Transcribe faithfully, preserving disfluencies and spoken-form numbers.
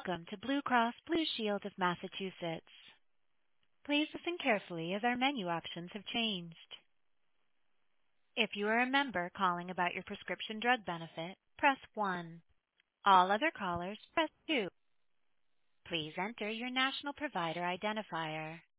Welcome to Blue Cross Blue Shield of Massachusetts. Please listen carefully as our menu options have changed. If you are a member calling about your prescription drug benefit, press one. All other callers, press two. Please enter your national provider identifier.